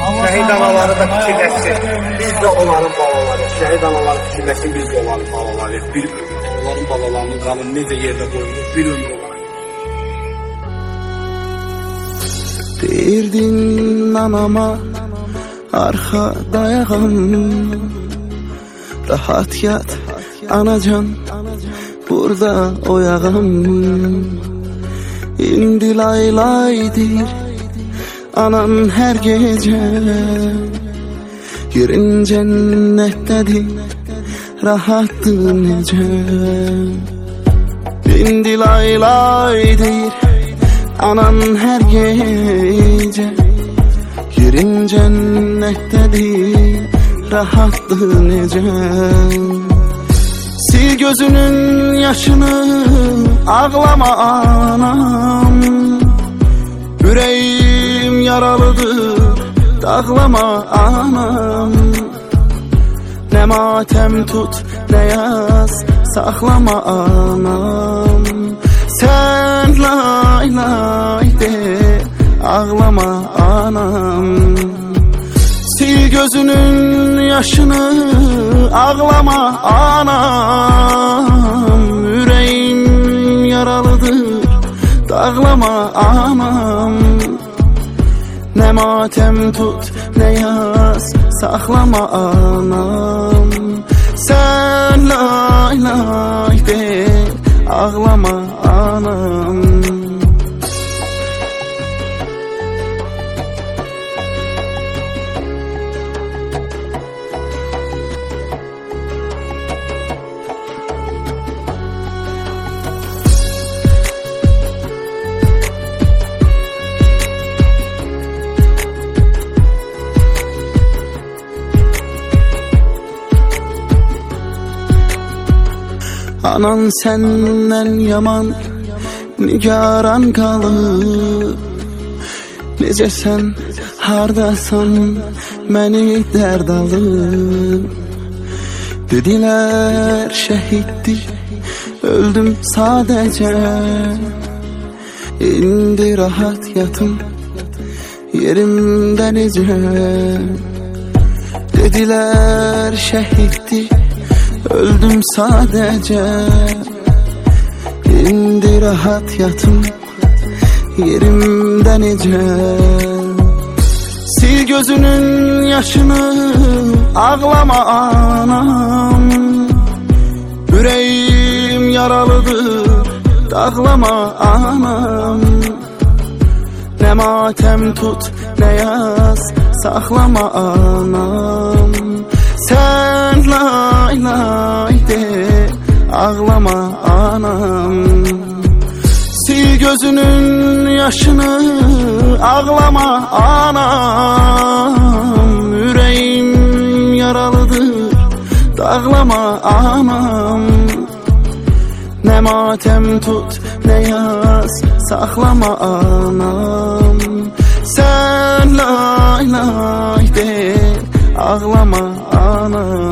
Şəhid anaları da fikirləşsin. Biz də onların balalarıyıq. Şəhid anaları fikirləşsin, biz də onların balalarıyıq. Bir ömür. Onların balalarının qanı necə yerdə qoyulur, bir ömür olaraq. Deyirdin anama arxa dayağım, rahat yat anacan, burada oyağım. İndi lay laydir anan her gece, yerin cennettedir, rahattır nece. İndi lay laydir anan her gece, yerin cennettedir, rahattır nece. Sil gözünün yaşını, ağlama anam. Yüreğim yaralıdır, dağlama anam. Ne matem tut, ne yaz, saklama anam. Sen lay lay de, ağlama anam. Sil gözünün yaşını, ağlama anam. Yüreğim yaralıdır, dağlama anam. Ne matem tut, ne yaz, saklama anam. Sen lay lay de, ağlama anam. Anan senden yaman, nigaran kalır. Nece sen hardasan, məni dərd alır. Dediler şehitdi, öldüm sadece. İndi rahat yatım, yerimden nece. Dediler şehitdi, öldüm sadece. İndi rahat yatım, yerimden nece. Sil gözünün yaşını, ağlama anam. Yüreğim yaralıdır, dağlama anam. Ne matem tut, ne yaz, saklama anam. Sen lay lay de, ağlama anam. Sil gözünün yaşını, ağlama anam. Yüreğim yaralıdır, dağlama anam. Ne matem tut, ne yaz, saklama anam. Sen lay lay de, ağlama anam.